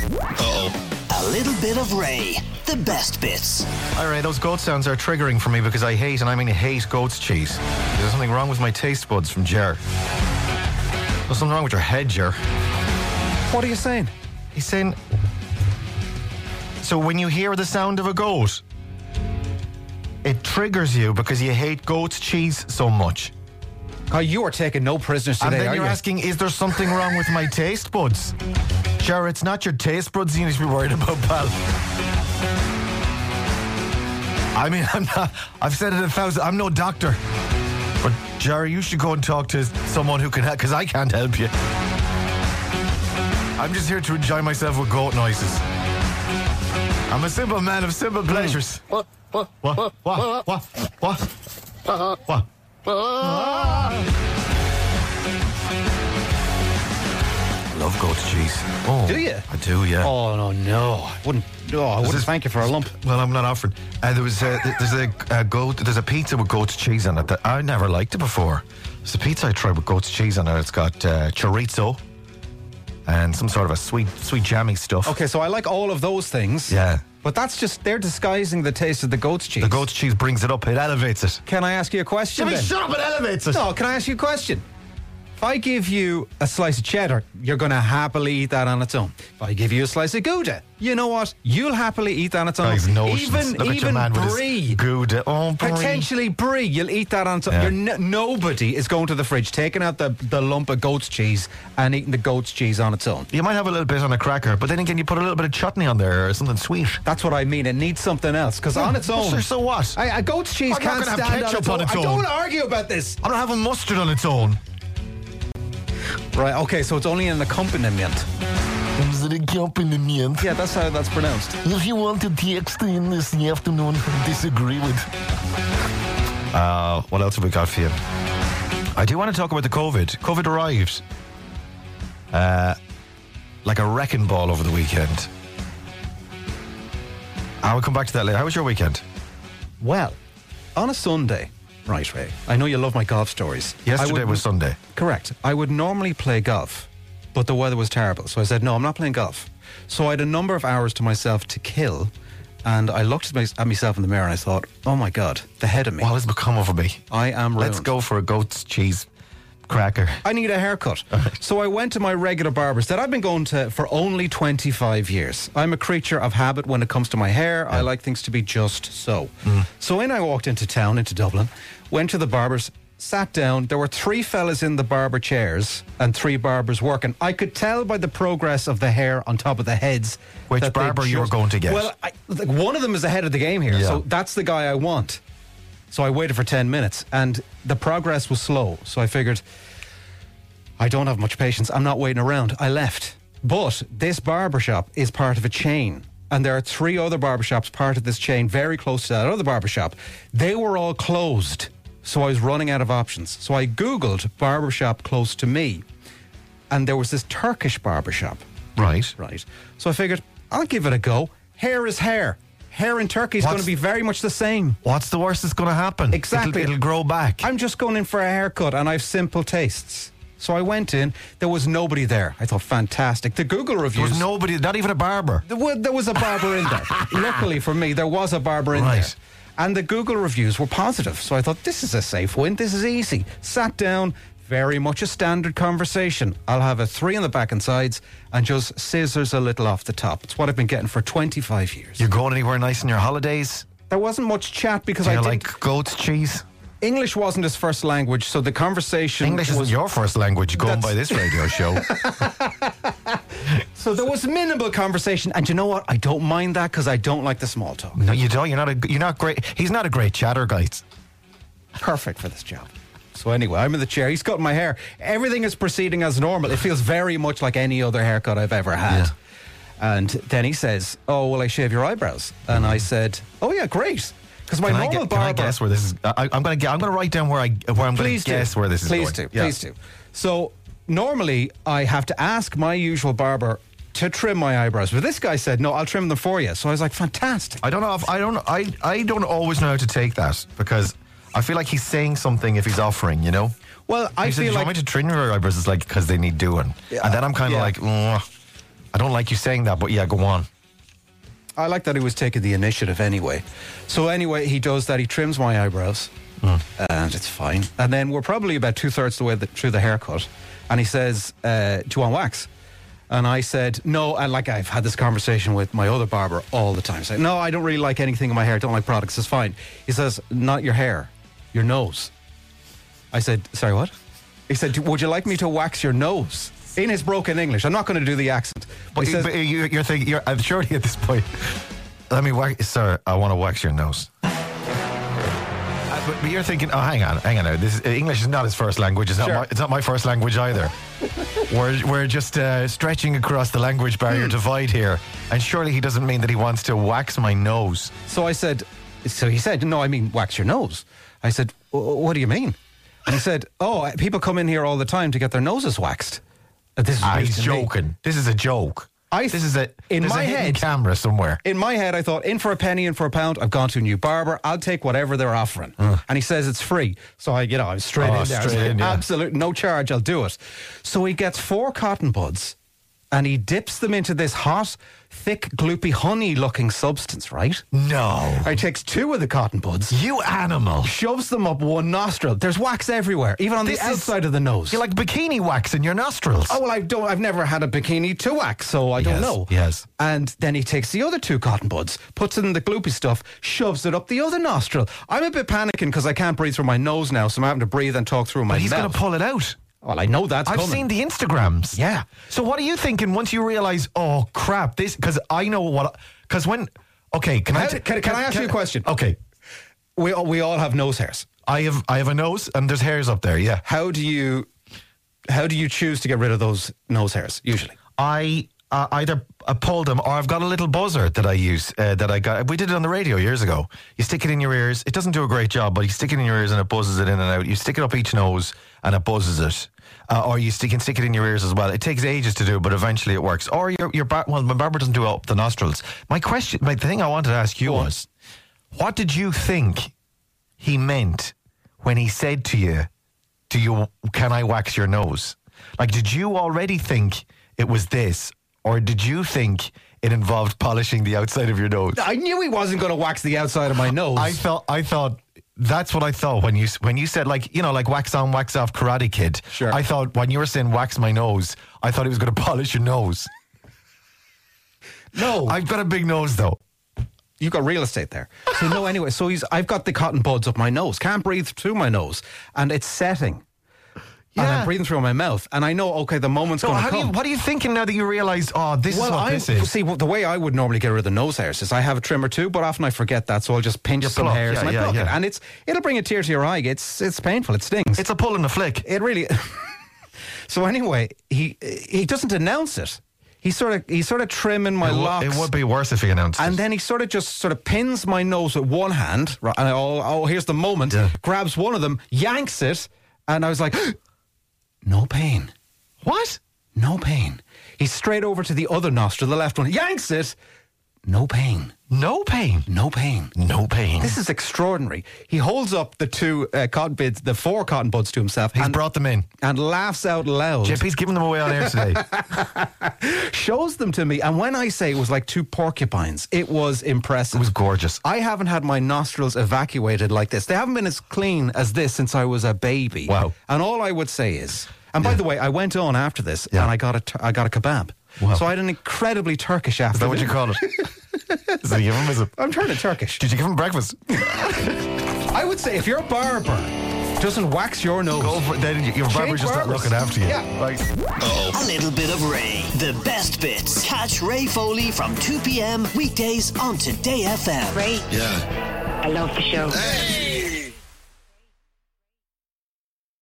A little bit of Ray. The best bits. All right, those goat sounds are triggering for me because I hate, and I mean hate, goat's cheese. There's something wrong with my taste buds from Ger. There's something wrong with your head, Ger. What are you saying? He's saying... So when you hear the sound of a goat, it triggers you because you hate goat's cheese so much. Oh, you are taking no prisoners today, And then are you're you? asking, is there something wrong with my taste buds? Ger, it's not your taste buds you need to be worried about, pal. I mean, I've said it 1,000, I'm no doctor. But, Jerry, you should go and talk to someone who can help, because I can't help you. I'm just here to enjoy myself with goat noises. I'm a simple man of simple pleasures. What? Love goat's cheese. Oh, Do you? I do, yeah. Oh, no. I wouldn't thank you for a lump. Well, I'm not offering. There's a pizza with goat's cheese on it that I never liked it before. It's a pizza I tried with goat's cheese on it. It's got chorizo and some sort of a sweet jammy stuff. Okay, so I like all of those things. Yeah. But that's just, they're disguising the taste of the goat's cheese. The goat's cheese brings it up. It elevates it. Can I ask you a question then? Shut up, it elevates it. No, can I ask you a question? If I give you a slice of cheddar, you're going to happily eat that on its own. If I give you a slice of Gouda, you know what? You'll happily eat that on its own. Guys, notions. Look at your man with Brie. his Gouda. Oh, Brie. Potentially Brie, you'll eat that on its own. Yeah. Nobody is going to the fridge, taking out the lump of goat's cheese and eating the goat's cheese on its own. You might have a little bit on a cracker, but then again, you put a little bit of chutney on there or something sweet. That's what I mean. It needs something else, because on its own... So what? A goat's cheese I'm not can't gonna have stand ketchup on its I own. don't want to argue about this. I'm not having mustard on its own. Right, okay, so it's only an accompaniment. Is it accompaniment? Yeah, that's how that's pronounced. If you want to text in this afternoon, disagree with. What else have we got for you? I do want to talk about the COVID. COVID arrived like a wrecking ball over the weekend. I will come back to that later. How was your weekend? Well, on a Sunday... Right, Ray. I know you love my golf stories. Yesterday was Sunday. Correct. I would normally play golf, but the weather was terrible. So I said, no, I'm not playing golf. So I had a number of hours to myself to kill, and I looked at myself in the mirror and I thought, oh my God, the head of me. What has become of me? I am ruined. Let's go for a goat's cheese cracker. I need a haircut. So I went to my regular barbers that I've been going to for only 25 years. I'm a creature of habit when it comes to my hair. Yeah. I like things to be just so. So I walked into town, into Dublin, went to the barbers, sat down. There were 3 fellas in the barber chairs and 3 barbers working. I could tell by the progress of the hair on top of the heads. Which barber you were going to get? Well, one of them is ahead of the game here. Yeah. So that's the guy I want. So I waited for 10 minutes and the progress was slow. So I figured, I don't have much patience. I'm not waiting around. I left. But this barbershop is part of a chain. And there are 3 other barbershops part of this chain very close to that other barbershop. They were all closed. So I was running out of options. So I Googled barbershop close to me. And there was this Turkish barbershop. Right. Right. So I figured, I'll give it a go. Hair is hair. Hair in Turkey is going to be very much the same. What's the worst that's going to happen? Exactly. It'll grow back. I'm just going in for a haircut and I have simple tastes. So I went in. There was nobody there. I thought, fantastic. The Google reviews... There was nobody, not even a barber. There was a barber in there. Luckily for me, there was a barber in there. And the Google reviews were positive. So I thought, this is a safe win. This is easy. Sat down. Very much a standard conversation. I'll have a 3 on the back and sides and just scissors a little off the top. It's what I've been getting for 25 years. You're going anywhere nice on your holidays? There wasn't much chat because Do I you didn't... like goat's cheese? English wasn't his first language, so the conversation... English isn't your first language going by this radio show. So there was minimal conversation, and you know what? I don't mind that because I don't like the small talk. No, you don't. You're not great. He's not a great chatter, guys. Perfect for this job. So anyway, I'm in the chair. He's cutting my hair. Everything is proceeding as normal. It feels very much like any other haircut I've ever had. Yeah. And then he says, "Oh, will I shave your eyebrows?" And I said, "Oh yeah, great." Because my normal barber... Can I guess where this is? I'm going to write down where I'm going to guess where this is going. Please do. So normally I have to ask my usual barber to trim my eyebrows, but this guy said, "No, I'll trim them for you." So I was like, "Fantastic." I don't know if I don't always know how to take that because I feel like he's saying something if he's offering, you know. Well, I feel like, "Do you want me to trim your eyebrows?" It's like because they need doing, and then I'm kind of like, I don't like you saying that, but yeah, go on. I like that he was taking the initiative anyway. So anyway, he does that. He trims my eyebrows, and it's fine. And then we're probably about 2/3 the way through the haircut, and he says, "Do you want wax?" And I said, "No." And like I've had this conversation with my other barber all the time. I say, "No, I don't really like anything in my hair. I don't like products. It's fine." He says, "Not your hair, your nose." I said, "Sorry, what?" He said, "Would you like me to wax your nose?" In his broken English. I'm not going to do the accent. But, He says, but you're thinking, I'm surely at this point, let me wax, sir, I want to wax your nose. But you're thinking, oh, hang on now. English is not his first language. It's not my first language either. We're just stretching across the language barrier divide here. And surely he doesn't mean that he wants to wax my nose. So he said, "No, I mean wax your nose." I said, "What do you mean?" And he said, "Oh, people come in here all the time to get their noses waxed." He's joking. This is a joke. There's a hidden camera somewhere. In my head, I thought, in for a penny, in for a pound. I've gone to a new barber. I'll take whatever they're offering. And he says it's free. So I was straight in there. Straight in, yeah. Absolute, no charge. I'll do it. So he gets 4 cotton buds, and he dips them into this hot, thick, gloopy, honey-looking substance, right? No. He takes 2 of the cotton buds. You animal. Shoves them up one nostril. There's wax everywhere, even on the outside of the nose. You're like bikini wax in your nostrils. Oh, well, I've never had a bikini to wax, so I don't know. Yes. And then he takes the other 2 cotton buds, puts it in the gloopy stuff, shoves it up the other nostril. I'm a bit panicking because I can't breathe through my nose now, so I'm having to breathe and talk through my mouth. But he's going to pull it out. Well, I know that's coming. I've seen the Instagrams. Yeah. So what are you thinking once you realise, oh, crap, this... Because I know what... Because when... Okay, can I ask you a question? Okay. We all have nose hairs. I have a nose and there's hairs up there, yeah. How do you choose to get rid of those nose hairs, usually? I either pull them or I've got a little buzzer that I use that I got. We did it on the radio years ago. You stick it in your ears. It doesn't do a great job, but you stick it in your ears and it buzzes it in and out. You stick it up each nose and it buzzes it. Or you can stick it in your ears as well. It takes ages to do, but eventually it works. Or my barber doesn't do it up the nostrils. The thing I wanted to ask you was, what did you think he meant when he said to you, can I wax your nose? Like, did you already think it was this? Or did you think it involved polishing the outside of your nose? I knew he wasn't going to wax the outside of my nose. I thought that's what I thought when you said, like, you know, like wax on, wax off, Karate Kid. Sure. I thought when you were saying wax my nose, I thought he was going to polish your nose. No. I've got a big nose though. You've got real estate there. So no, anyway, I've got the cotton buds up my nose. Can't breathe through my nose. And it's setting. Yeah. And I'm breathing through my mouth. And I know, okay, the moment's going to come. What are you thinking now that you realise, this is what this is? See, the way I would normally get rid of the nose hairs is I have a trim or 2, but often I forget that, so I'll just pinch some hairs and I pluck it. And it'll bring a tear to your eye. It's painful. It stings. It's a pull and a flick. It really... So anyway, he doesn't announce it. He's sort of trimming my locks. It would be worse if he announced it. And then he sort of pins my nose with one hand. Right, and here's the moment. Yeah. Grabs one of them, yanks it, and I was like, no pain. What? No pain. He's straight over to the other nostril, the left one, yanks it. No pain. No pain. No pain. No pain. This is extraordinary. He holds up the 2 cotton buds, the 4 cotton buds to himself. He's brought them in. And laughs out loud. JP's giving them away on air today. Shows them to me. And when I say it was like 2 porcupines, it was impressive. It was gorgeous. I haven't had my nostrils evacuated like this. They haven't been as clean as this since I was a baby. Wow. And all I would say is, and by the way, I went on after this and I got a kebab. Wow. So I had an incredibly Turkish afternoon. Is that what you call it? Did you give him, is it? I'm turning Turkish. Did you give him breakfast? I would say if your barber doesn't wax your nose, go for it, then your barber's just not looking after you. Yeah. Right. A little bit of Ray. The best bits. Catch Ray Foley from 2 p.m. weekdays on Today FM. Ray. Yeah. I love the show. Hey!